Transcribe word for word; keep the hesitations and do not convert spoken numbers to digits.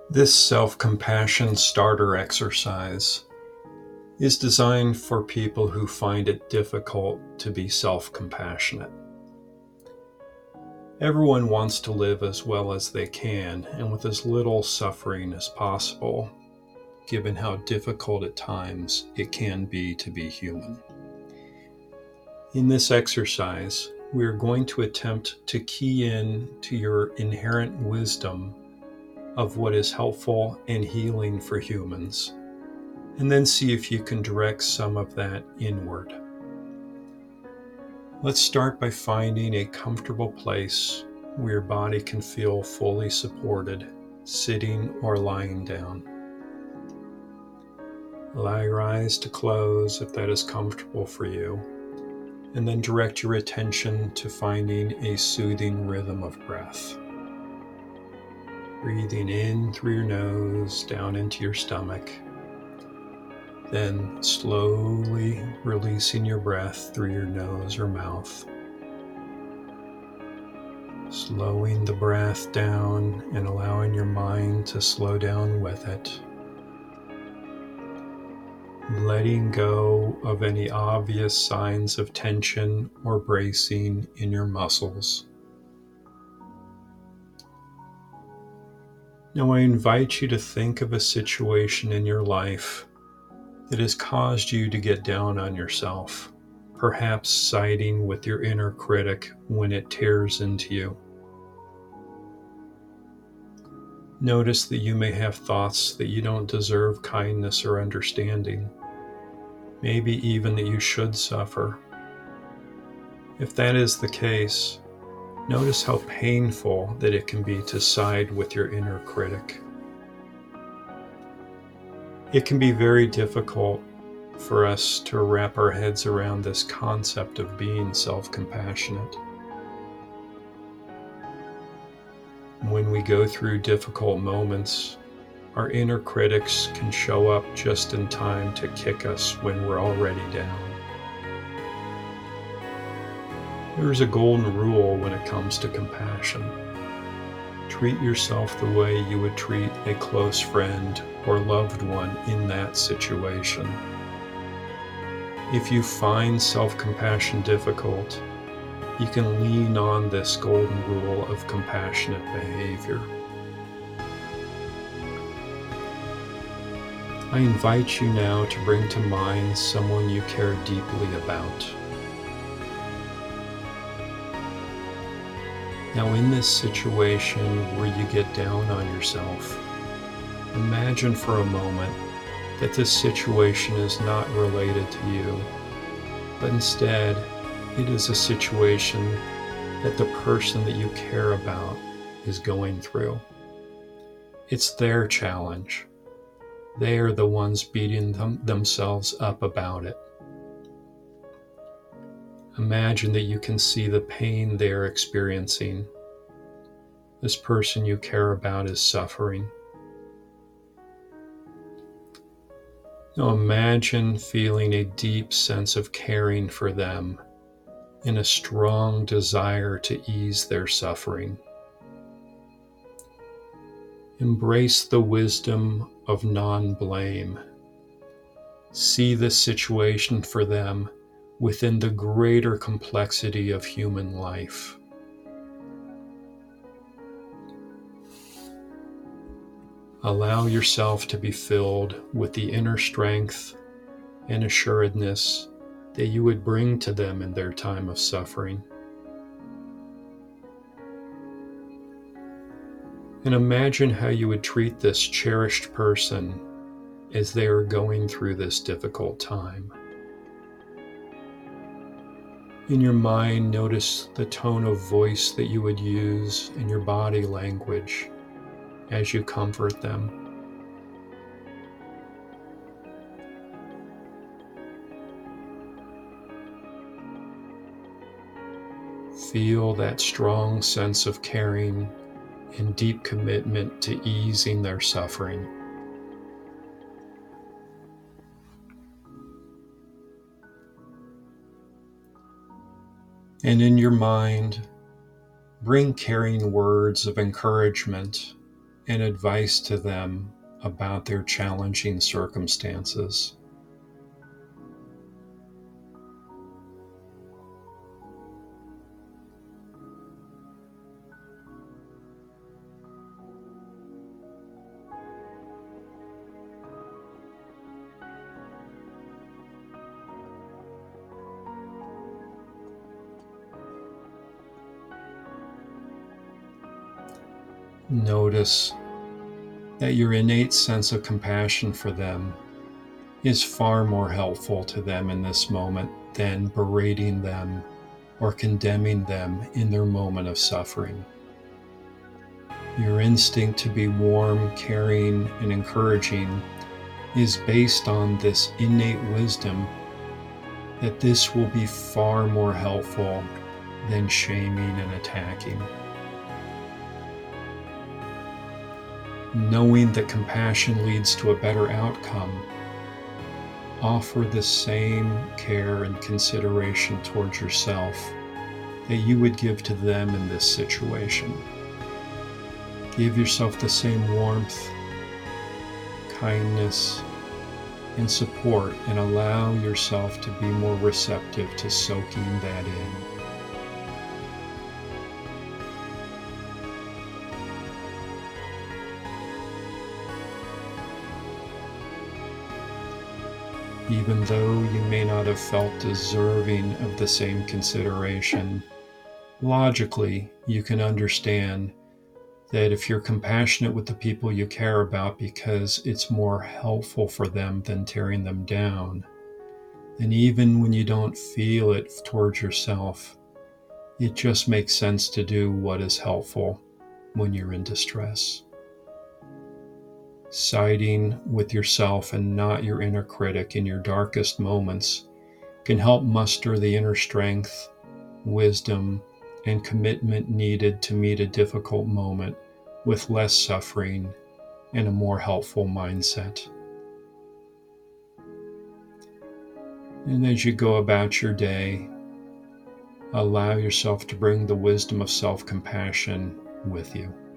This self-compassion starter exercise is designed for people who find it difficult to be self-compassionate. Everyone wants to live as well as they can and with as little suffering as possible, given how difficult at times it can be to be human. In this exercise, we are going to attempt to key in to your inherent wisdom of what is helpful and healing for humans, and then see if you can direct some of that inward. Let's start by finding a comfortable place where your body can feel fully supported, sitting or lying down. Allow your eyes to close if that is comfortable for you, and then direct your attention to finding a soothing rhythm of breath. Breathing in through your nose, down into your stomach, then slowly releasing your breath through your nose or mouth. Slowing the breath down and allowing your mind to slow down with it. Letting go of any obvious signs of tension or bracing in your muscles. Now I invite you to think of a situation in your life that has caused you to get down on yourself, perhaps siding with your inner critic when it tears into you. Notice that you may have thoughts that you don't deserve kindness or understanding, maybe even that you should suffer. If that is the case, notice how painful that it can be to side with your inner critic. It can be very difficult for us to wrap our heads around this concept of being self-compassionate. When we go through difficult moments, our inner critics can show up just in time to kick us when we're already down. There's a golden rule when it comes to compassion. Treat yourself the way you would treat a close friend or loved one in that situation. If you find self-compassion difficult, you can lean on this golden rule of compassionate behavior. I invite you now to bring to mind someone you care deeply about. Now, in this situation where you get down on yourself, imagine for a moment that this situation is not related to you, but instead it is a situation that the person that you care about is going through. It's their challenge. They are the ones beating them, themselves up about it. Imagine that you can see the pain they are experiencing. This person you care about is suffering. Now imagine feeling a deep sense of caring for them and a strong desire to ease their suffering. Embrace the wisdom of non-blame. See this situation for them within the greater complexity of human life. Allow yourself to be filled with the inner strength and assuredness that you would bring to them in their time of suffering. And imagine how you would treat this cherished person as they are going through this difficult time. In your mind, notice the tone of voice that you would use in your body language as you comfort them. Feel that strong sense of caring and deep commitment to easing their suffering. And in your mind, bring caring words of encouragement and advice to them about their challenging circumstances. Notice that your innate sense of compassion for them is far more helpful to them in this moment than berating them or condemning them in their moment of suffering. Your instinct to be warm, caring, and encouraging is based on this innate wisdom that this will be far more helpful than shaming and attacking. Knowing that compassion leads to a better outcome, offer the same care and consideration towards yourself that you would give to them in this situation. Give yourself the same warmth, kindness, and support, and allow yourself to be more receptive to soaking that in. Even though you may not have felt deserving of the same consideration, logically, you can understand that if you're compassionate with the people you care about because it's more helpful for them than tearing them down, then even when you don't feel it towards yourself, it just makes sense to do what is helpful when you're in distress. Siding with yourself and not your inner critic in your darkest moments can help muster the inner strength, wisdom, and commitment needed to meet a difficult moment with less suffering and a more helpful mindset. And as you go about your day, allow yourself to bring the wisdom of self-compassion with you.